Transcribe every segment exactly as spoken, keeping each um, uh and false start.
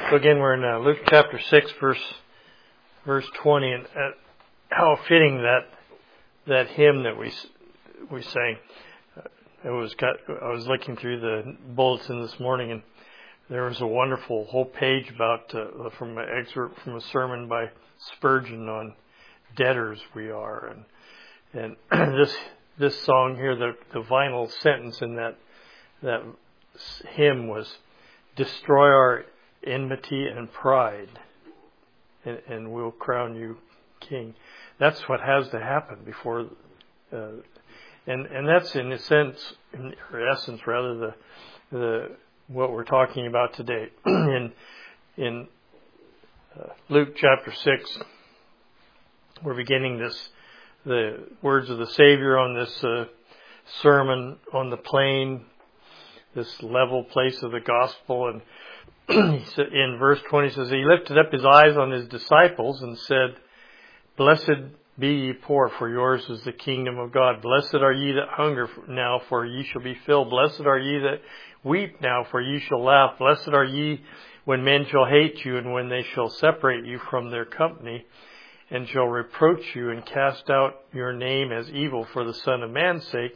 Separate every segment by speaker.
Speaker 1: So again, we're in uh, Luke chapter six, verse verse twenty, and uh, how fitting that that hymn that we we sang. Uh, it was got. I was looking through the bulletin this morning, and there was a wonderful whole page about uh, from an excerpt from a sermon by Spurgeon on debtors we are, and and this this song here, the the final sentence in that that hymn was, "Destroy our enmity and pride, and, and we'll crown you king." That's what has to happen before, uh, and and that's in a sense, in essence, rather the the what we're talking about today. in in uh, Luke chapter six, we're beginning this the words of the Savior on this uh, sermon on the plain, this level place of the gospel, and in verse twenty says, "He lifted up his eyes on his disciples and said, Blessed be ye poor, for yours is the kingdom of God. Blessed are ye that hunger now, for ye shall be filled. Blessed are ye that weep now, for ye shall laugh. Blessed are ye when men shall hate you, and when they shall separate you from their company, and shall reproach you, and cast out your name as evil for the Son of Man's sake.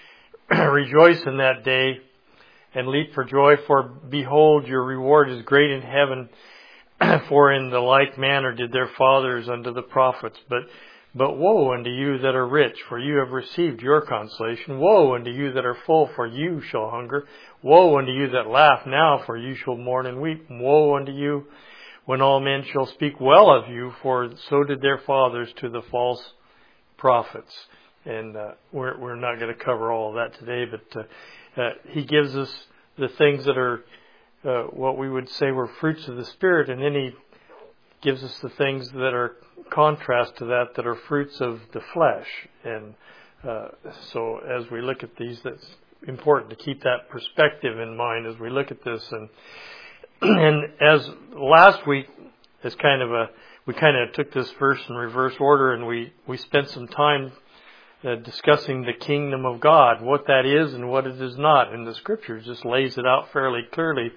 Speaker 1: Rejoice in that day, and leap for joy, for behold, your reward is great in heaven. For in the like manner did their fathers unto the prophets. But but woe unto you that are rich, for you have received your consolation. Woe unto you that are full, for you shall hunger. Woe unto you that laugh now, for you shall mourn and weep. Woe unto you when all men shall speak well of you, for so did their fathers to the false prophets." And uh, we're we're not going to cover all of that today, but uh, uh, he gives us the things that are uh, what we would say were fruits of the Spirit, and then he gives us the things that are contrast to that, that are fruits of the flesh. And uh, so as we look at these, that's important to keep that perspective in mind as we look at this. And and as last week, as kind of a we kind of took this verse in reverse order, and we we spent some time Uh, discussing the kingdom of God, what that is and what it is not. And the Scripture just lays it out fairly clearly.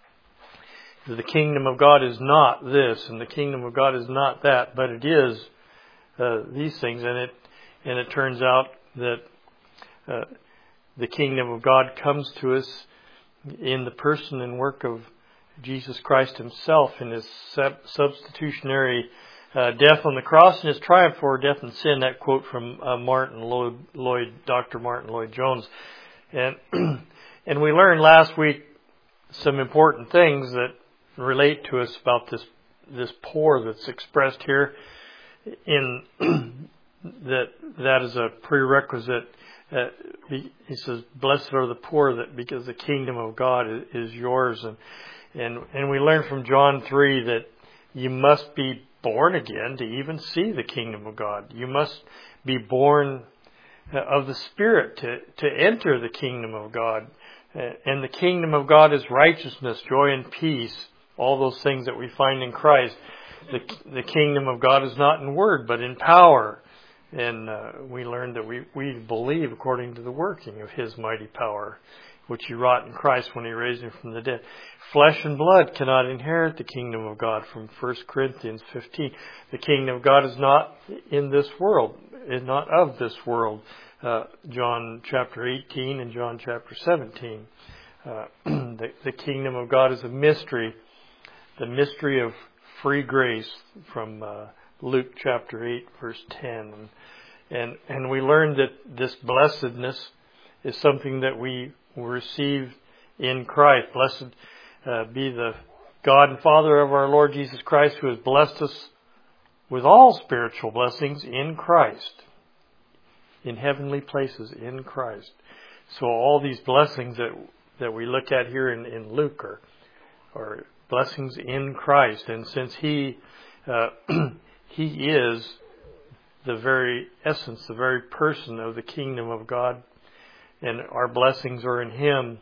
Speaker 1: The kingdom of God is not this, and the kingdom of God is not that, but it is uh, these things. And it and it turns out that uh, the kingdom of God comes to us in the person and work of Jesus Christ Himself, in His sub- substitutionary Uh, death on the cross and His triumph over death and sin. That quote from uh, Martin Lloyd, Lloyd, Doctor Martin Lloyd Jones, and and we learned last week some important things that relate to us about this this poor that's expressed here. In that that is a prerequisite. Uh, he, he says, "Blessed are the poor, that because the kingdom of God is, is yours." And and and we learned from John three that you must be born again to even see the kingdom of God. You must be born of the Spirit to, to enter the kingdom of God. And the kingdom of God is righteousness, joy, and peace. All those things that we find in Christ. The, the kingdom of God is not in word, but in power. And uh, we learned that we, we believe according to the working of His mighty power, which He wrought in Christ when He raised Him from the dead. Flesh and blood cannot inherit the kingdom of God, from First Corinthians fifteen. The kingdom of God is not in this world, is not of this world. Uh, John chapter eighteen and John chapter seventeen. Uh, the, the kingdom of God is a mystery, the mystery of free grace, from uh, Luke chapter eight, verse ten. And, and, and we learned that this blessedness is something that we receive in Christ. Blessed uh, be the God and Father of our Lord Jesus Christ, who has blessed us with all spiritual blessings in Christ, in heavenly places in Christ. So all these blessings that that we look at here in, in Luke are, are blessings in Christ. And since He uh, He is the very essence, the very person of the kingdom of God, and our blessings are in Him,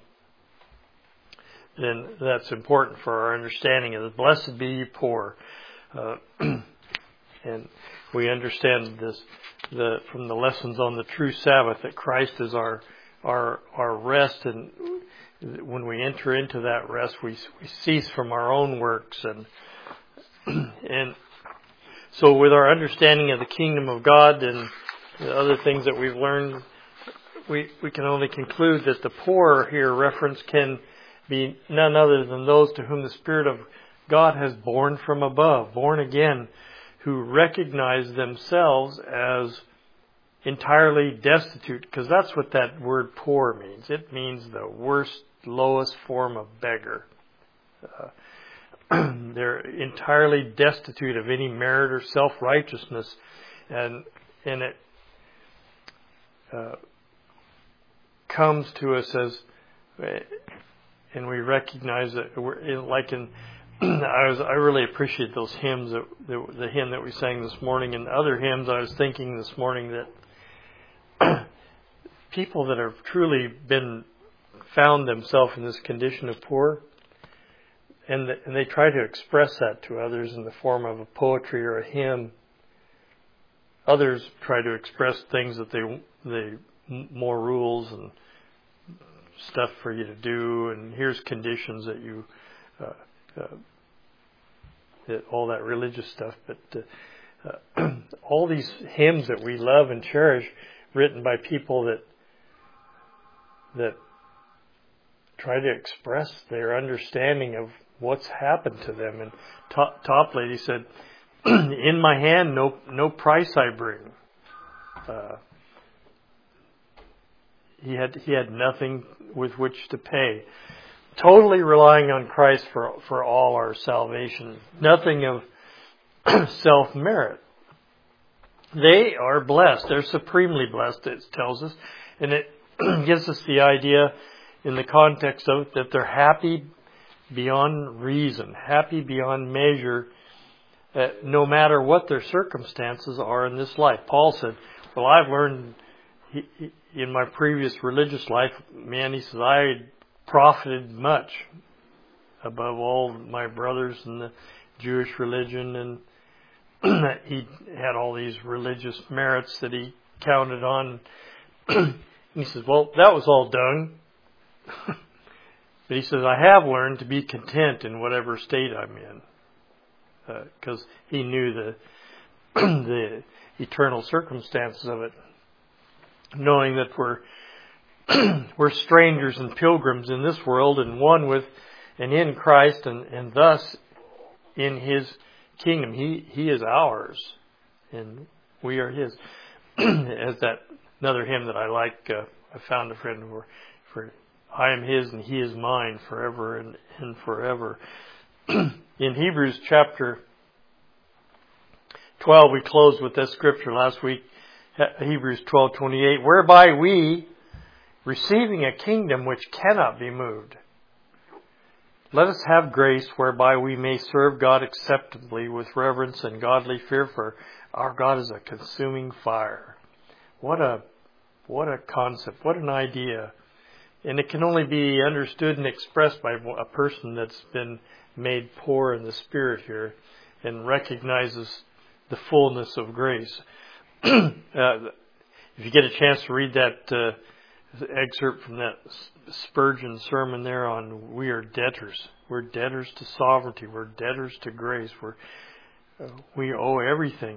Speaker 1: then that's important for our understanding of it. Blessed be ye poor. Uh, and we understand this the from the lessons on the true Sabbath, that Christ is our our our rest, and when we enter into that rest, we we cease from our own works, and and so with our understanding of the kingdom of God and the other things that we've learned, we we can only conclude that the poor here referenced can be none other than those to whom the Spirit of God has born from above, born again, who recognize themselves as entirely destitute, because that's what that word poor means. It means the worst, lowest form of beggar. Uh, they're entirely destitute of any merit or self-righteousness, and and it uh, comes to us as, and we recognize that we're in, like in. I was I really appreciate those hymns that the, the hymn that we sang this morning and other hymns. I was thinking this morning that people that have truly been found themselves in this condition of poor, and the, and they try to express that to others in the form of a poetry or a hymn. Others try to express things that they they more rules and stuff for you to do, and here's conditions that you. Uh, Uh, all that religious stuff, but uh, uh, all these hymns that we love and cherish, written by people that that try to express their understanding of what's happened to them. And Top, Top Lady said, "In my hand, no no price I bring." Uh, he had he had nothing with which to pay. Totally relying on Christ for for all our salvation. Nothing of self-merit. They are blessed. They're supremely blessed, it tells us. And it gives us the idea in the context of it that they're happy beyond reason, happy beyond measure, uh, no matter what their circumstances are in this life. Paul said, well, I've learned he, he, in my previous religious life, man, he says, I profited much above all my brothers in the Jewish religion, and he had all these religious merits that he counted on. And he says, well, that was all dung. But he says, I have learned to be content in whatever state I'm in, because uh, he knew the the eternal circumstances of it, knowing that we're we're strangers and pilgrims in this world, and one with and in Christ, and, and thus in His kingdom. He He is ours, and we are His. As that another hymn that I like, uh, I found a friend for, for I am His and He is mine forever and, and forever. In Hebrews chapter twelve, we closed with this scripture last week, Hebrews twelve twenty-eight, whereby we, receiving a kingdom which cannot be moved, let us have grace whereby we may serve God acceptably with reverence and godly fear, for our God is a consuming fire. What a what a concept, what an idea. And it can only be understood and expressed by a person that's been made poor in the spirit here and recognizes the fullness of grace. uh, if you get a chance to read that uh, excerpt from that Spurgeon sermon there on we are debtors. We're debtors to sovereignty. We're debtors to grace. We're, uh, we owe everything.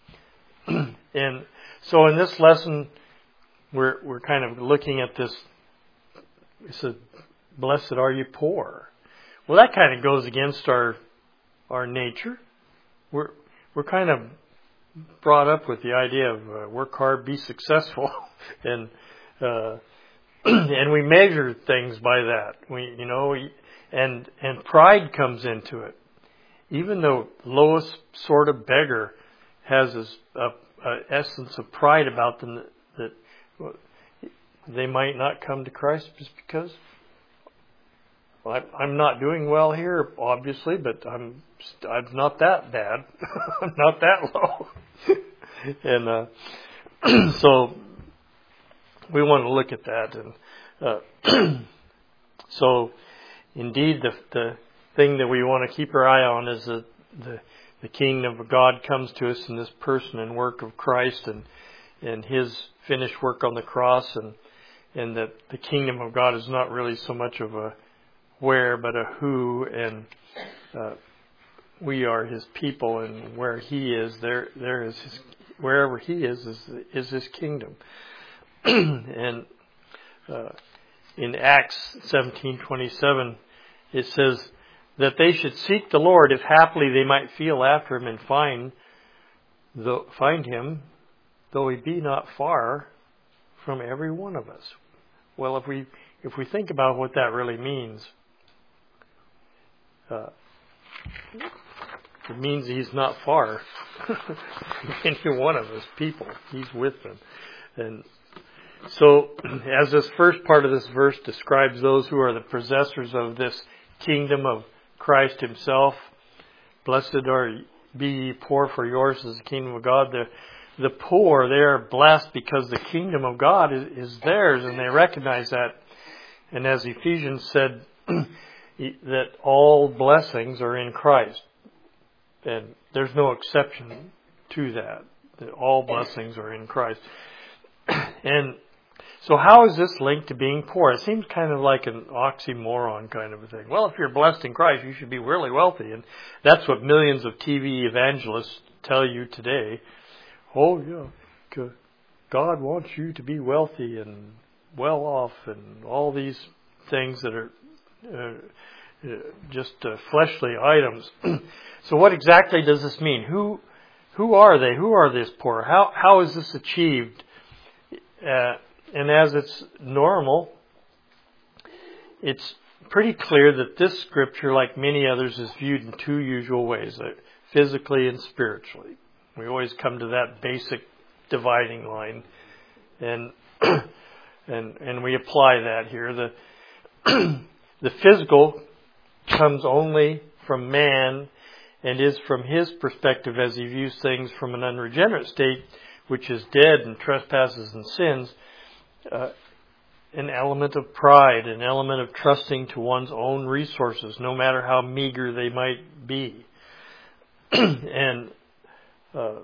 Speaker 1: And so in this lesson, we're we're kind of looking at this. It said, blessed are you poor. Well, that kind of goes against our our nature. We're we're kind of brought up with the idea of uh, work hard, be successful, and uh, and we measure things by that. We you know, and and pride comes into it. Even the lowest sort of beggar has this a, a essence of pride about them that, that well, they might not come to Christ just because well, I, I'm not doing well here, obviously, but I'm I'm not that bad. I'm not that low. And uh, so we want to look at that. And uh, so indeed, the the thing that we want to keep our eye on is that the the kingdom of God comes to us in this person and work of Christ and and His finished work on the cross, and and that the kingdom of God is not really so much of a where, but a who, and uh, we are His people, and where He is, there there is His, wherever He is, is, is His kingdom. And uh, in Acts seventeen twenty-seven, it says that they should seek the Lord, if haply they might feel after Him and find the, find Him, though He be not far from every one of us. Well, if we if we think about what that really means, uh, it means He's not far from any one of us people. He's with them. And so, as this first part of this verse describes those who are the possessors of this kingdom of Christ Himself, blessed are be ye poor, for yours is the kingdom of God. The the poor, they are blessed because the kingdom of God is, is theirs, and they recognize that. And as Ephesians said, that all blessings are in Christ, and there's no exception to that. That all blessings are in Christ. And so how is this linked to being poor? It seems kind of like an oxymoron kind of a thing. Well, if you're blessed in Christ, you should be really wealthy. And that's what millions of T V evangelists tell you today. Oh, yeah, God wants you to be wealthy and well off and all these things that are uh, just uh, fleshly items. So what exactly does this mean? Who who are they? Who are this poor? How How is this achieved? Uh, and as it's normal, it's pretty clear that this scripture, like many others, is viewed in two usual ways, uh, physically and spiritually. We always come to that basic dividing line, and and and we apply that here. The the physical comes only from man and is from his perspective as he views things from an unregenerate state, which is dead in trespasses and sins, uh, an element of pride, an element of trusting to one's own resources, no matter how meager they might be. and uh,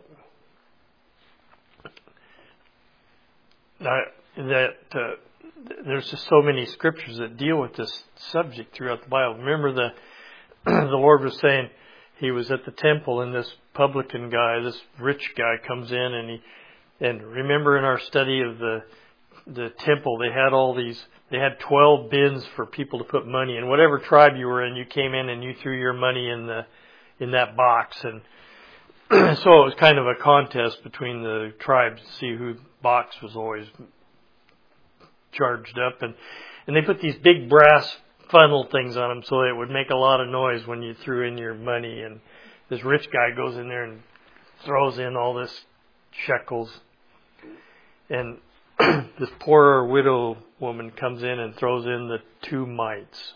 Speaker 1: that uh, there's just so many scriptures that deal with this subject throughout the Bible. Remember, the the Lord was saying, He was at the temple, and this publican guy, this rich guy, comes in, and he and remember in our study of the the temple, they had all these, they had twelve bins for people to put money in. Whatever tribe you were in, you came in and you threw your money in the in that box, and so it was kind of a contest between the tribes to see whose box was always charged up, and and they put these big brass funnel things on them so it would make a lot of noise when you threw in your money. And this rich guy goes in there and throws in all this shekels, and this poor widow woman comes in and throws in the two mites.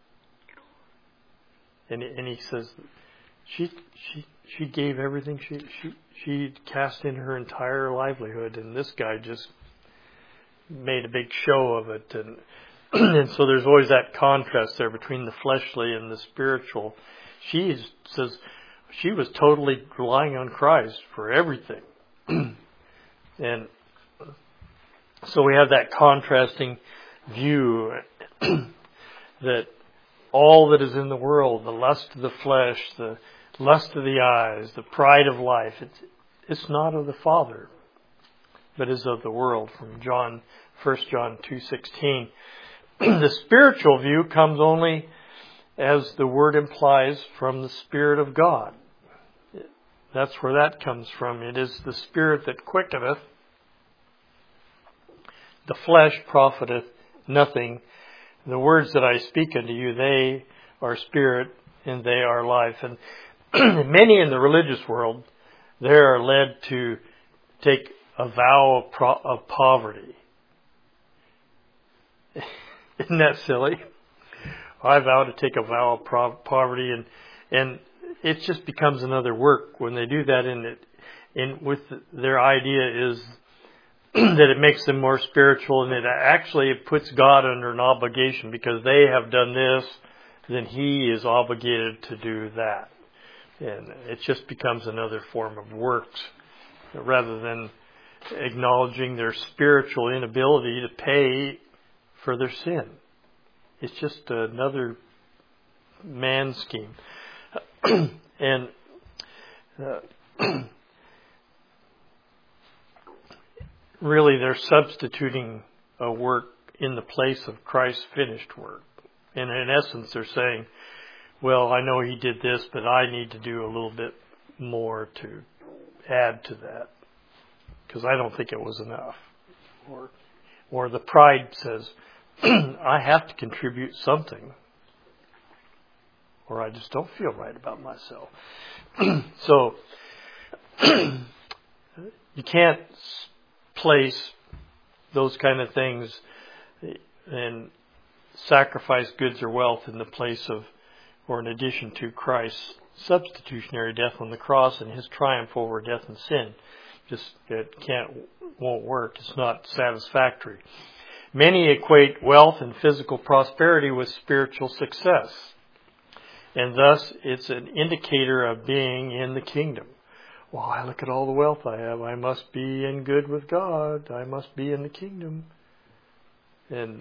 Speaker 1: And and he says, she she she gave everything. She she she cast in her entire livelihood, and this guy just made a big show of it. And and so there's always that contrast there between the fleshly and the spiritual. She says she was totally relying on Christ for everything. And so we have that contrasting view that all that is in the world, the lust of the flesh, the lust of the eyes, the pride of life, it's, it's not of the Father, but is of the world, from John, First John two sixteen. The spiritual view comes only, as the word implies, from the Spirit of God. That's where that comes from. It is the Spirit that quickeneth. The flesh profiteth nothing. The words that I speak unto you, they are spirit and they are life. And many in the religious world, they are led to take a vow of, pro- of poverty. Isn't that silly? I vow to take a vow of pro- poverty, and and it just becomes another work when they do that. In it, in with their idea is that it makes them more spiritual, and it actually it puts God under an obligation, because they have done this, then He is obligated to do that, and it just becomes another form of works rather than acknowledging their spiritual inability to pay for their sin. It's just another man scheme. and uh, really they're substituting a work in the place of Christ's finished work. And in essence they're saying, well, I know he did this, but I need to do a little bit more to add to that, because I don't think it was enough. Or, or the pride says, I have to contribute something, or I just don't feel right about myself. So, you can't place those kind of things and sacrifice goods or wealth in the place of, or in addition to Christ's substitutionary death on the cross and his triumph over death and sin. Just, it can't, won't work. It's not satisfactory. Many equate wealth and physical prosperity with spiritual success. And thus, it's an indicator of being in the kingdom. Well, I look at all the wealth I have. I must be in good with God. I must be in the kingdom. And,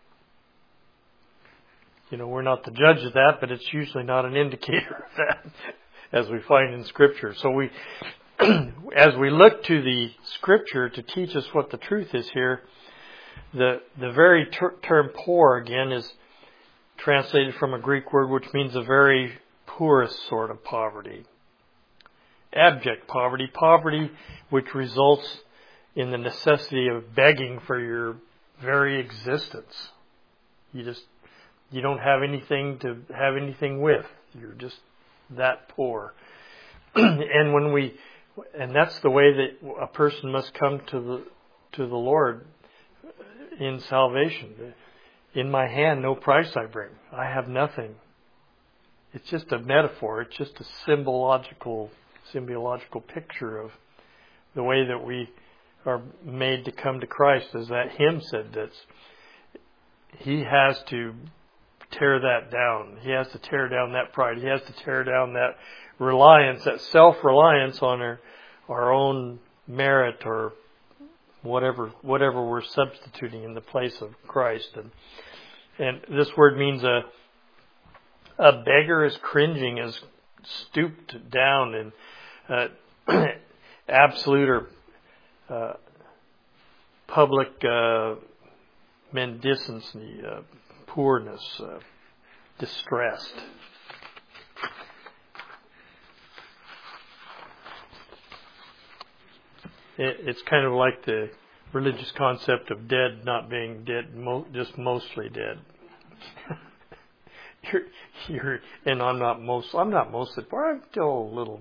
Speaker 1: you know, we're not the judge of that, but it's usually not an indicator of that, as we find in Scripture. So we, as we look to the Scripture to teach us what the truth is here, the the very ter- term poor, again, is translated from a Greek word which means the very poorest sort of poverty. Abject poverty, poverty which results in the necessity of begging for your very existence. You just, you don't have anything to have anything with. You're just that poor. And when we, and that's the way that a person must come to the to the Lord in salvation. In my hand, no price I bring. I have nothing. It's just a metaphor. It's just a symbological, symbological picture of the way that we are made to come to Christ. As that hymn said, that he has to tear that down. He has to tear down that pride. He has to tear down that reliance, that self-reliance on our, our own merit or whatever whatever we're substituting in the place of Christ. And and this word means a a beggar is cringing, is stooped down in uh, absolute or uh, public uh, mendicancy, uh, poorness, uh, distressed. It, it's kind of like the religious concept of dead not being dead, mo- just mostly dead. you're, you're, and I'm not most. I'm not mostly poor. I'm still a little,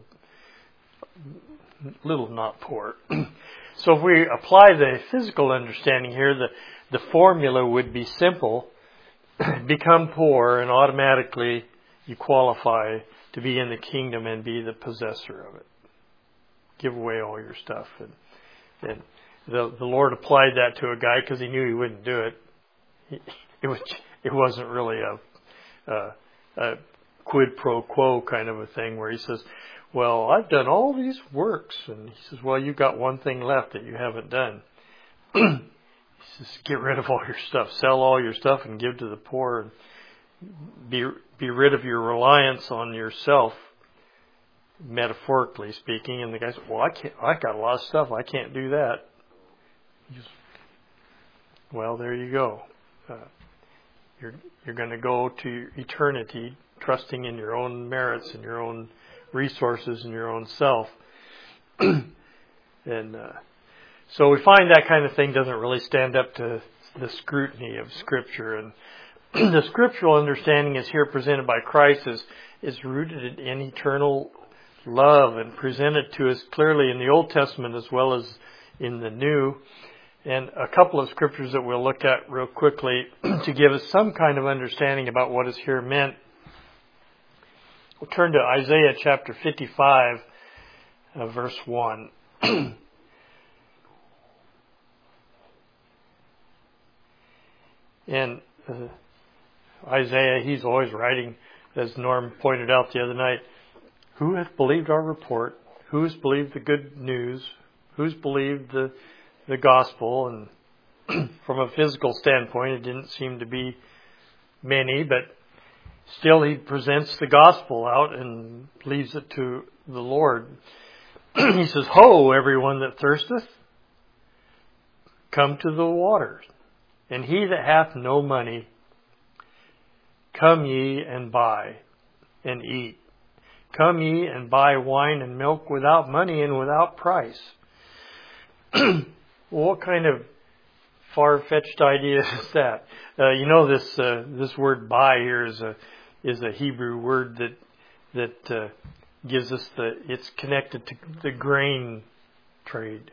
Speaker 1: little not poor. So if we apply the physical understanding here, the the formula would be simple: become poor, and automatically you qualify to be in the kingdom and be the possessor of it. Give away all your stuff. And, and the the Lord applied that to a guy because he knew he wouldn't do it. He, it was it wasn't really a, a a quid pro quo kind of a thing where he says, "Well, I've done all these works," and he says, "Well, you've got one thing left that you haven't done." He says, "Get rid of all your stuff, sell all your stuff, and give to the poor, and be be rid of your reliance on yourself." Metaphorically speaking, and the guy said, "Well, I can't. I got a lot of stuff. I can't do that." Just, well, there you go. Uh, you're you're going to go to eternity trusting in your own merits and your own resources and your own self. and uh, so we find that kind of thing doesn't really stand up to the scrutiny of Scripture. And the scriptural understanding is here presented by Christ is is rooted in eternal love and presented to us clearly in the Old Testament as well as in the New. And a couple of scriptures that we'll look at real quickly to give us some kind of understanding about what is here meant. We'll turn to Isaiah chapter fifty-five, uh, verse one. And uh, Isaiah, he's always writing, as Norm pointed out the other night, who hath believed our report? Who has believed the good news? who's believed the the gospel, and from a physical standpoint, it didn't seem to be many, but still he presents the gospel out and leaves it to the Lord. He says, "Ho, everyone that thirsteth, come to the waters, and he that hath no money, come ye and buy and eat. Come ye and buy wine and milk without money and without price." Well, what kind of far-fetched idea is that? Uh, you know, this uh, this word "buy" here is a is a Hebrew word that that uh, gives us the. It's connected to the grain trade,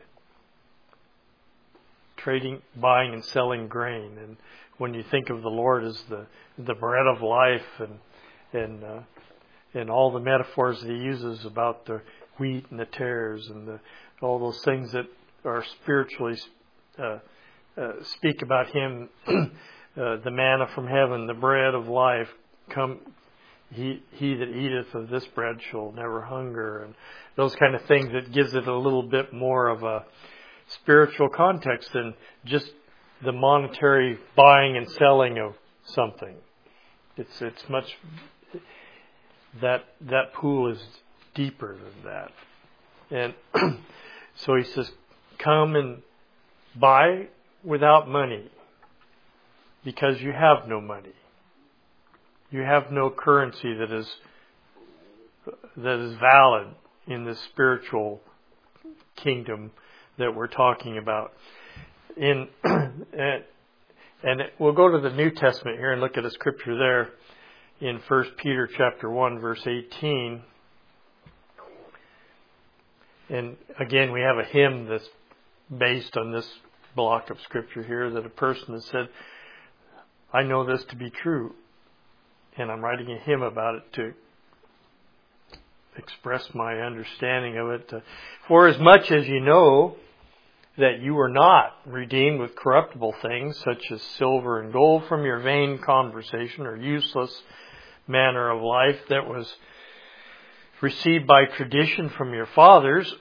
Speaker 1: trading, buying and selling grain. And when you think of the Lord as the the bread of life, and and uh, and all the metaphors that He uses about the wheat and the tares and the all those things that are spiritually uh, uh, speak about Him, uh, the manna from heaven, the bread of life. Come, he he that eateth of this bread shall never hunger, and those kind of things. That gives it a little bit more of a spiritual context than just the monetary buying and selling of something. It's it's much that that pool is deeper than that. And so he says, "Come and buy without money, because you have no money. You have no currency that is that is valid in the spiritual kingdom that we're talking about." In and, and we'll go to the New Testament here and look at a scripture there in First Peter chapter one, verse eighteen. And again, we have a hymn that's based on this block of scripture here, that a person has said, "I know this to be true," and I'm writing a hymn about it to express my understanding of it. "For as much as you know that you were not redeemed with corruptible things, such as silver and gold, from your vain conversation or useless manner of life that was received by tradition from your fathers,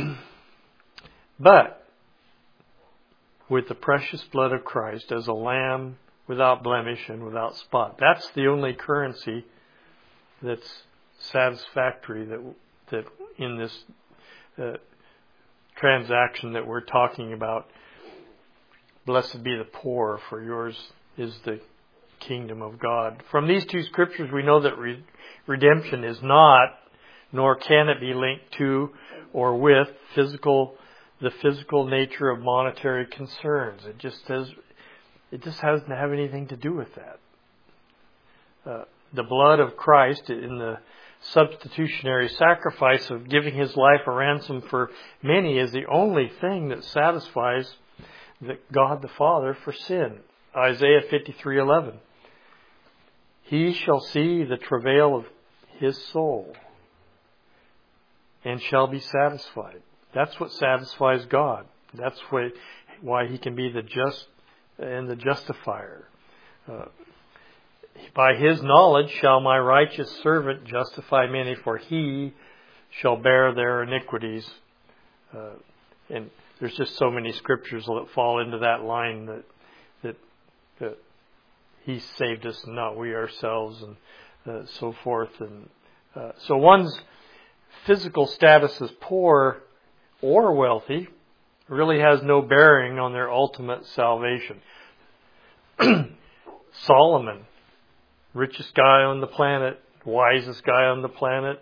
Speaker 1: but with the precious blood of Christ as a lamb without blemish and without spot." That's the only currency that's satisfactory that that in this uh, transaction that we're talking about. "Blessed be the poor, for yours is the kingdom of God." From these two scriptures, we know that re- redemption is not, nor can it be linked to or with physical, the physical nature of monetary concerns. It just says, it just doesn't have anything to do with that. Uh, the blood of Christ in the substitutionary sacrifice of giving His life a ransom for many is the only thing that satisfies the God the Father for sin. Isaiah fifty-three eleven. "He shall see the travail of his soul and shall be satisfied." That's what satisfies God. That's why, why He can be the just and the justifier. Uh, "By His knowledge shall my righteous servant justify many, for he shall bear their iniquities." Uh, and there's just so many scriptures that fall into that line, that that, that He saved us and not we ourselves, and uh, so forth. And uh, so one's physical status as poor or wealthy really has no bearing on their ultimate salvation. Solomon, richest guy on the planet, wisest guy on the planet,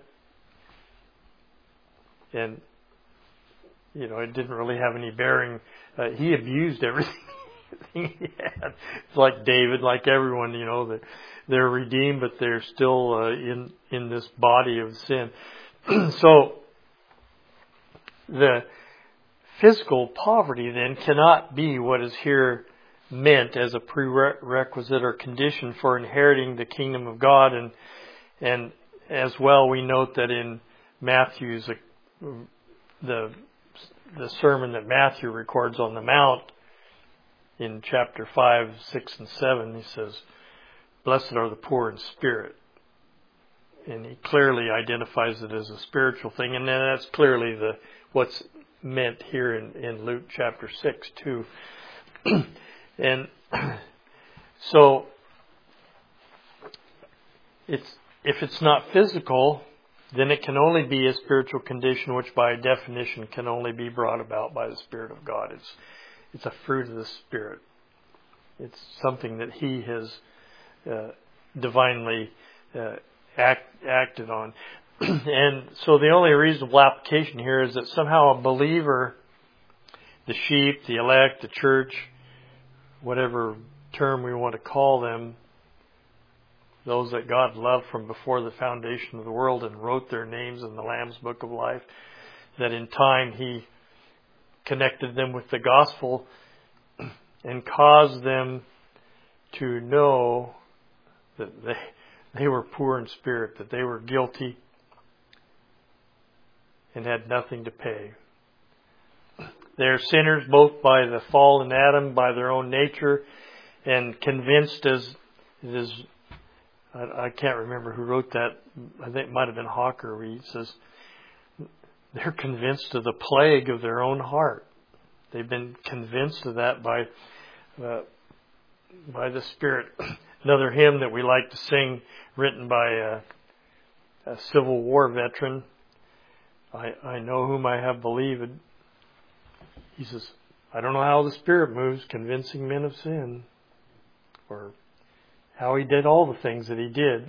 Speaker 1: and you know, it didn't really have any bearing. Uh, he abused everything he had. It's like David, like everyone, you know, that they're redeemed, but they're still uh, in in this body of sin. So the physical poverty then cannot be what is here meant as a prerequisite or condition for inheriting the kingdom of God. And and as well, we note that in Matthew's the the sermon that Matthew records on the Mount in chapter five, six, and seven, he says, "Blessed are the poor in spirit." And he clearly identifies it as a spiritual thing, and then that's clearly the what's meant here in, in Luke chapter six too. And so it's if it's not physical, then it can only be a spiritual condition, which by definition can only be brought about by the Spirit of God. It's it's a fruit of the Spirit. It's something that He has uh, divinely uh, act, acted on. And so the only reasonable application here is that somehow a believer, the sheep, the elect, the church, whatever term we want to call them, those that God loved from before the foundation of the world and wrote their names in the Lamb's Book of Life, that in time He connected them with the gospel and caused them to know that they, they were poor in spirit, that they were guilty and had nothing to pay. They're sinners both by the fall in Adam, by their own nature, and convinced as it is. I, I can't remember who wrote that. I think it might have been Hawker. Where he says they're convinced of the plague of their own heart. They've been convinced of that by uh, by the Spirit. Another hymn that we like to sing, written by a, a Civil War veteran. I, I know whom I have believed. He says, I don't know how the Spirit moves, convincing men of sin, or how He did all the things that He did.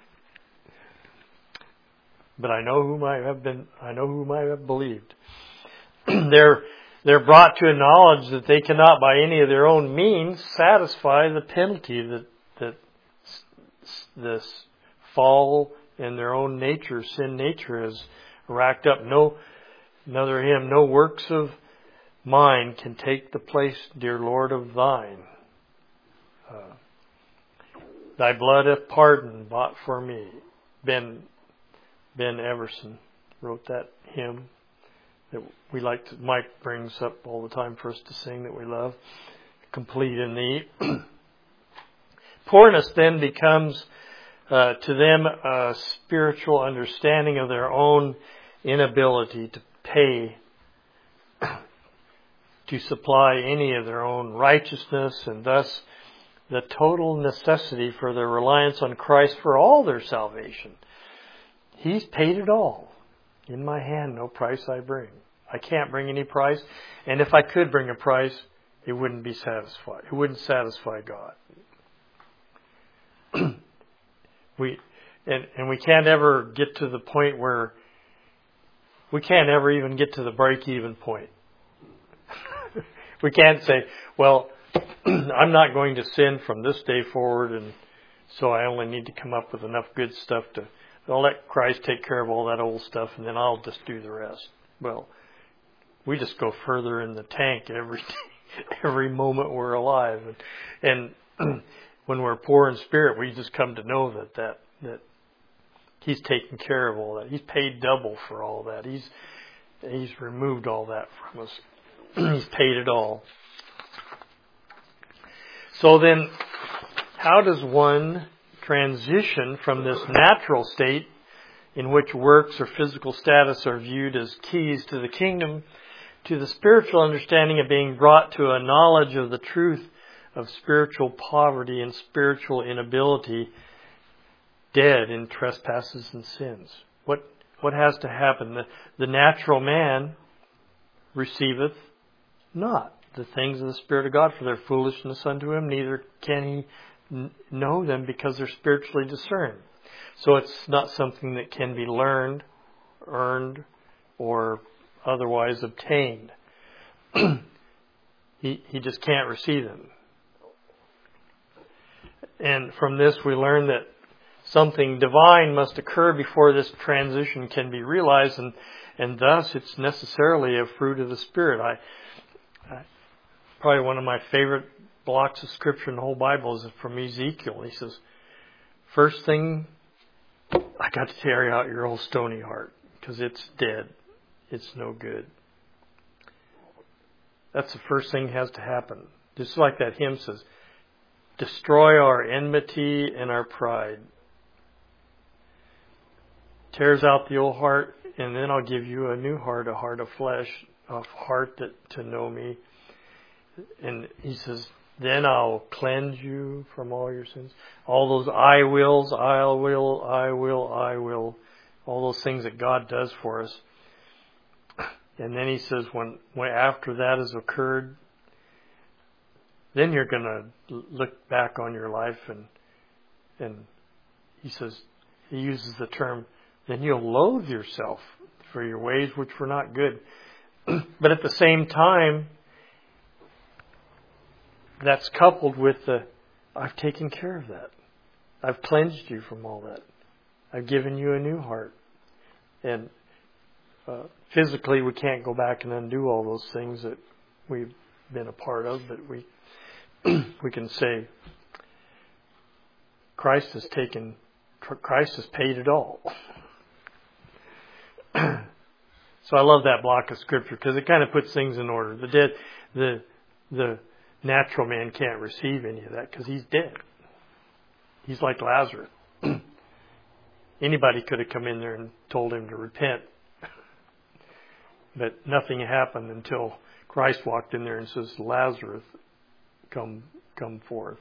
Speaker 1: But I know whom I have been. I know whom I have believed. they're they're brought to a knowledge that they cannot, by any of their own means, satisfy the penalty that that this fall in their own nature, sin nature, has racked up. No, another hymn. No works of mine can take the place, dear Lord, of Thine. Uh, Thy blood hath pardon bought for me. Ben Ben Everson wrote that hymn that we like to, Mike brings up all the time for us to sing, that we love. Complete in Thee. Poorness then becomes uh, to them a spiritual understanding of their own inability to pay, to supply any of their own righteousness, and thus the total necessity for their reliance on Christ for all their salvation. He's paid it all. In my hand, no price I bring. I can't bring any price, and if I could bring a price, it wouldn't be satisfied. It wouldn't satisfy God. we and, and we can't ever get to the point where we can't ever even get to the break-even point. We can't say, well, I'm not going to sin from this day forward, and so I only need to come up with enough good stuff to, I'll let Christ take care of all that old stuff, and then I'll just do the rest. Well, we just go further in the tank every every moment we're alive, and, and when we're poor in spirit, we just come to know that that that He's taken care of all that. He's paid double for all that. He's He's removed all that from us. He's paid it all. So then, how does one transition from this natural state in which works or physical status are viewed as keys to the kingdom to the spiritual understanding of being brought to a knowledge of the truth of spiritual poverty and spiritual inability, dead in trespasses and sins? What what has to happen? The, the natural man receiveth not the things of the Spirit of God, for their foolishness unto him, neither can he n- know them because they're spiritually discerned. So it's not something that can be learned, earned, or otherwise obtained. he he just can't receive them. And from this we learn that something divine must occur before this transition can be realized, and, and thus it's necessarily a fruit of the Spirit. I Probably one of my favorite blocks of Scripture in the whole Bible is from Ezekiel. He says, first thing, I got to tear out your old stony heart, because it's dead. It's no good. That's the first thing that has to happen. Just like that hymn says, destroy our enmity and our pride. Tears out the old heart, and then I'll give you a new heart, a heart of flesh. of heart that to know me. And he says, then I'll cleanse you from all your sins. All those I wills, I will, I will, I will. All those things that God does for us. And then he says, when, when after that has occurred, then you're going to look back on your life and and he says, he uses the term, then you'll loathe yourself for your ways which were not good. But at the same time, that's coupled with the, I've taken care of that. I've cleansed you from all that. I've given you a new heart. And uh, physically we can't go back and undo all those things that we've been a part of, but we we can say Christ has taken, Christ has paid it all. So I love that block of scripture because it kind of puts things in order. The dead, the the natural man can't receive any of that because he's dead. He's like Lazarus. Anybody could have come in there and told him to repent, but nothing happened until Christ walked in there and says, "Lazarus, come, come forth."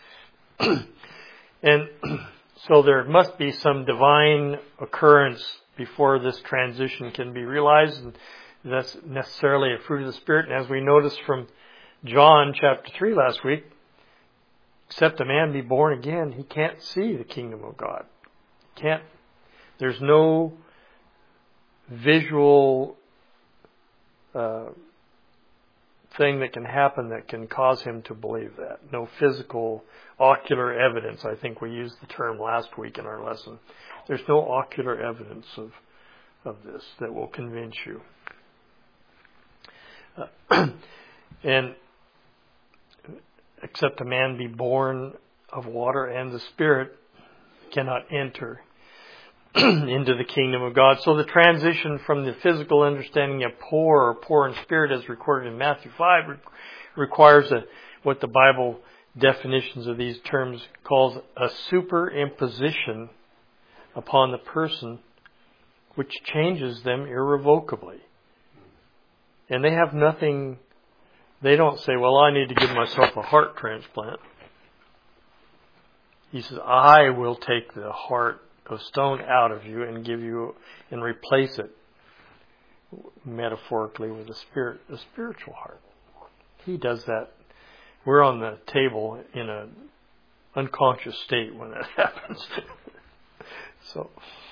Speaker 1: And so there must be some divine occurrence before this transition can be realized. And that's necessarily a fruit of the Spirit. And as we noticed from John chapter three last week, except a man be born again, he can't see the kingdom of God. He can't. There's no visual uh, thing that can happen that can cause him to believe that. No physical, ocular evidence. I think we used the term last week in our lesson. There's no ocular evidence of of this that will convince you. Uh, and except a man be born of water and the Spirit, cannot enter into the kingdom of God. So the transition from the physical understanding of poor or poor in spirit as recorded in Matthew five re- requires a, what the Bible definitions of these terms calls a superimposition upon the person which changes them irrevocably. And they have nothing, they don't say, well, I need to give myself a heart transplant. He says, I will take the heart of stone out of you and give you and replace it metaphorically with a spirit, a spiritual heart. He does that. We're on the table in an unconscious state when that happens. So,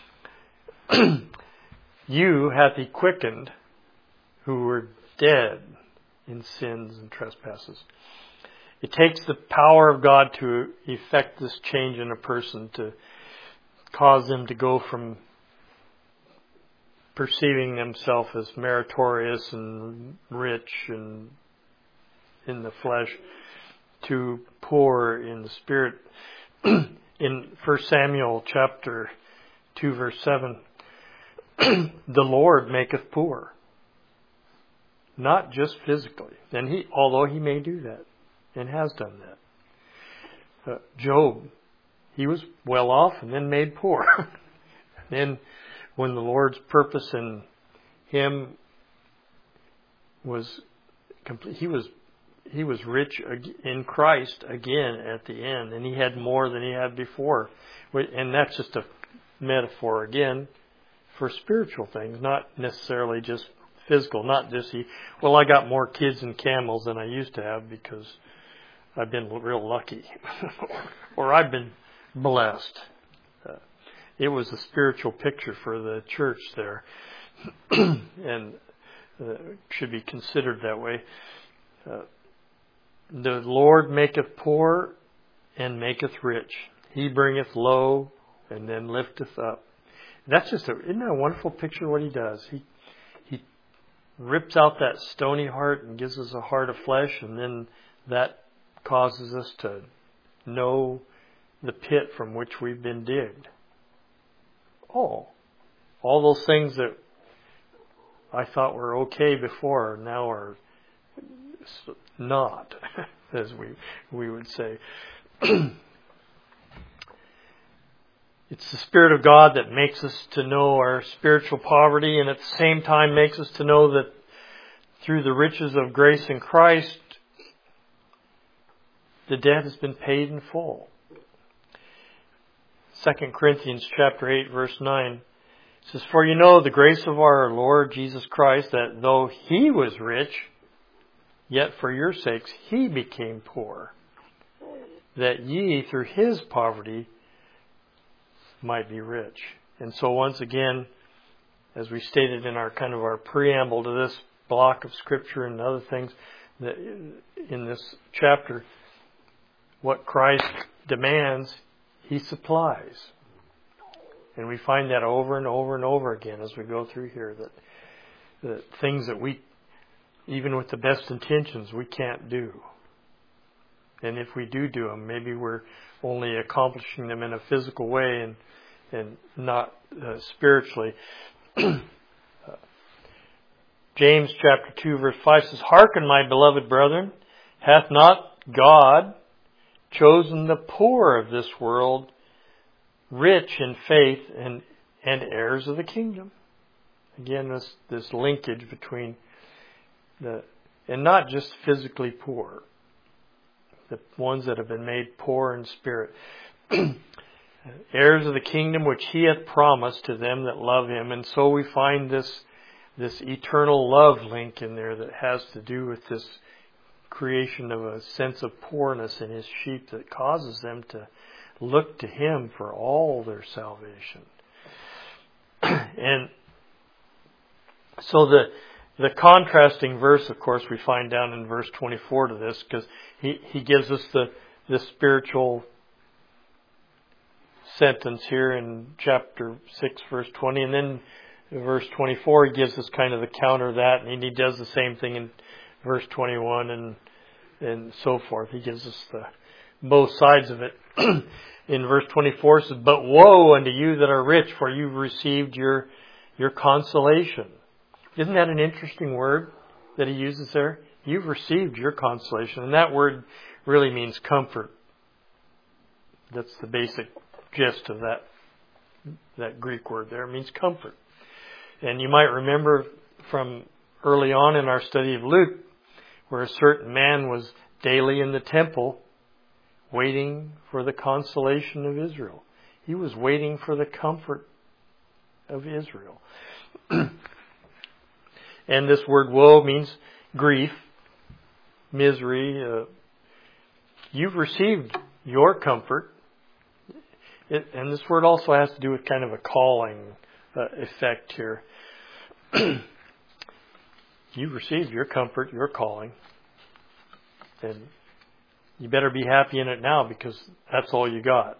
Speaker 1: you hath he quickened who were dead in sins and trespasses. It takes the power of God to effect this change in a person, to cause them to go from perceiving themselves as meritorious and rich and in the flesh to poor in the spirit. In First Samuel chapter two verse seven, the Lord maketh poor. Not just physically. And he, although he may do that and has done that. Uh, Job, he was well off and then made poor. Then when the Lord's purpose in him was complete, he was he was rich in Christ again at the end, and he had more than he had before. And that's just a metaphor again for spiritual things, not necessarily just physical. Not just he, well, I got more kids and camels than I used to have because I've been real lucky, or I've been blessed. Uh, it was a spiritual picture for the church there, and uh, should be considered that way. Uh, the Lord maketh poor and maketh rich. He bringeth low and then lifteth up. That's just a, isn't that a wonderful picture of what he does? He he rips out that stony heart and gives us a heart of flesh, and then that causes us to know the pit from which we've been digged. Oh, all those things that I thought were okay before now are not, as we we would say. It's the Spirit of God that makes us to know our spiritual poverty, and at the same time makes us to know that through the riches of grace in Christ, the debt has been paid in full. Second Corinthians chapter eight, verse nine says, "For you know the grace of our Lord Jesus Christ, that though He was rich, yet for your sakes He became poor, that ye through His poverty might be rich." And so once again, as we stated in our kind of our preamble to this block of Scripture and other things that in this chapter, what Christ demands, He supplies. And we find that over and over and over again as we go through here, that, that things that we, even with the best intentions, we can't do. And if we do do them, maybe we're only accomplishing them in a physical way and and not uh, spiritually. uh, James chapter two verse five says, "Hearken, my beloved brethren, hath not God chosen the poor of this world, rich in faith and, and heirs of the kingdom?" Again, this, this linkage between the, and not just physically poor, the ones that have been made poor in spirit. Heirs of the kingdom which He hath promised to them that love Him. And so we find this, this eternal love link in there that has to do with this creation of a sense of poorness in His sheep that causes them to look to Him for all their salvation. And so the the contrasting verse, of course, we find down in verse twenty-four to this, because he, he gives us the, the spiritual sentence here in chapter six, verse twenty, and then in verse twenty-four he gives us kind of the counter of that, and he does the same thing in verse twenty-one and and so forth. He gives us the both sides of it. In verse twenty-four it says, "But woe unto you that are rich, for you've received your your consolation." Isn't that an interesting word that he uses there? You've received your consolation. And that word really means comfort. That's the basic gist of that that Greek word there. It means comfort. And you might remember from early on in our study of Luke, where a certain man was daily in the temple waiting for the consolation of Israel. He was waiting for the comfort of Israel. And this word woe means grief, misery. Uh, you've received your comfort. It, and this word also has to do with kind of a calling uh, effect here. You've received your comfort, your calling. And you better be happy in it now, because that's all you got.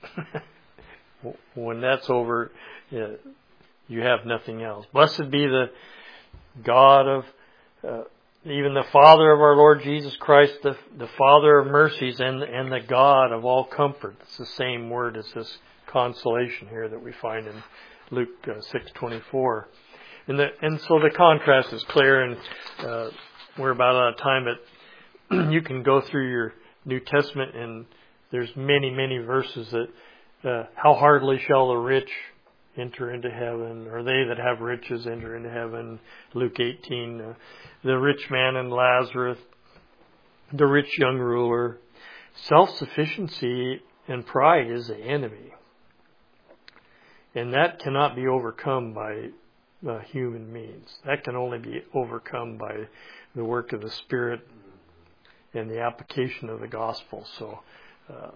Speaker 1: When that's over, you, you have nothing else. Blessed be the God of, uh, even the Father of our Lord Jesus Christ, the, the Father of mercies, and, and the God of all comfort. It's the same word as this consolation here that we find in Luke uh, six twenty-four. And, the, and so the contrast is clear, and uh, we're about out of time, but you can go through your New Testament, and there's many, many verses that, uh, how hardly shall the rich enter into heaven, or they that have riches enter into heaven. Luke eighteen, uh, the rich man and Lazarus, the rich young ruler. Self-sufficiency and pride is the enemy. And that cannot be overcome by uh, human means. That can only be overcome by the work of the Spirit and the application of the gospel. So, uh,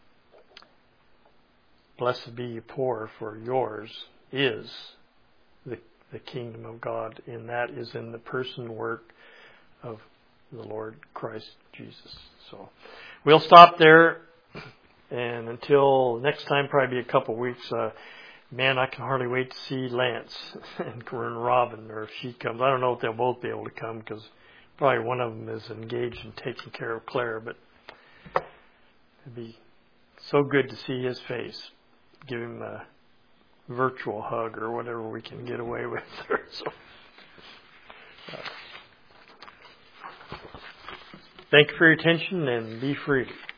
Speaker 1: blessed be you poor, for yours is the, the kingdom of God, and that is in the person and work of the Lord Christ Jesus. So we'll stop there, and until next time, probably be a couple of weeks. Uh, man, I can hardly wait to see Lance and Robin, or if she comes. I don't know if they'll both be able to come, because probably one of them is engaged in taking care of Claire, but it'd be so good to see his face. Give him a virtual hug or whatever we can get away with. So, uh, thank you for your attention, and be free.